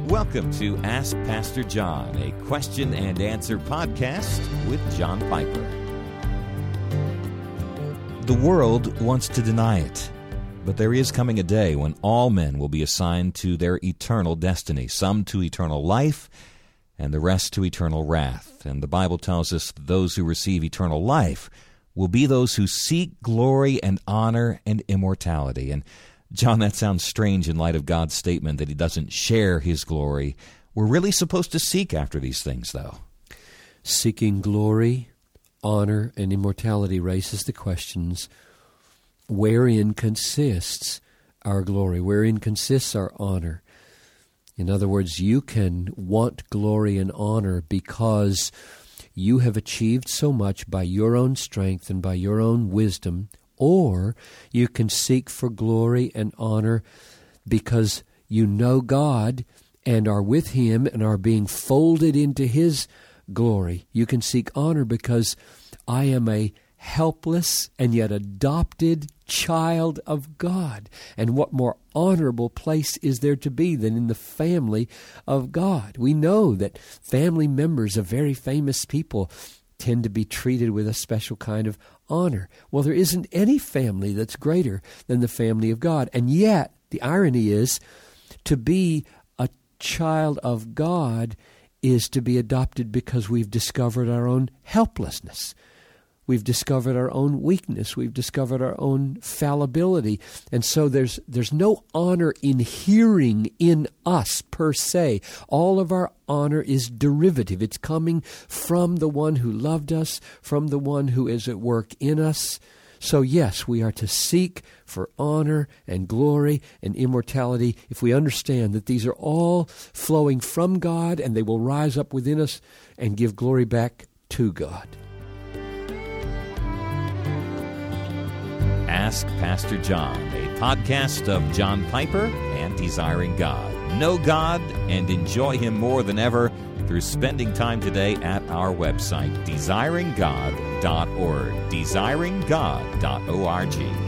Welcome to Ask Pastor John, a question and answer podcast with John Piper. The world wants to deny it, but there is coming a day when all men will be assigned to their eternal destiny, some to eternal life, and the rest to eternal wrath. And the Bible tells us that those who receive eternal life will be those who seek glory and honor and immortality. And John, that sounds strange in light of God's statement that He doesn't share His glory. We're really supposed to seek after these things, though. Seeking glory, honor, and immortality raises the questions, wherein consists our glory? Wherein consists our honor? In other words, you can want glory and honor because you have achieved so much by your own strength and by your own wisdom, or you can seek for glory and honor because you know God and are with Him and are being folded into His glory. You can seek honor because I am a helpless and yet adopted child of God. And what more honorable place is there to be than in the family of God? We know that family members of very famous people tend to be treated with a special kind of honor. Well, there isn't any family that's greater than the family of God. And yet, the irony is, to be a child of God is to be adopted because we've discovered our own helplessness. We've discovered our own weakness. We've discovered our own fallibility. And so there's no honor inhering in us per se. All of our honor is derivative. It's coming from the one who loved us, from the one who is at work in us. So yes, we are to seek for honor and glory and immortality if we understand that these are all flowing from God and they will rise up within us and give glory back to God. Ask Pastor John, a podcast of John Piper and Desiring God. Know God and enjoy Him more than ever through spending time today at our website, desiringgod.org, desiringgod.org.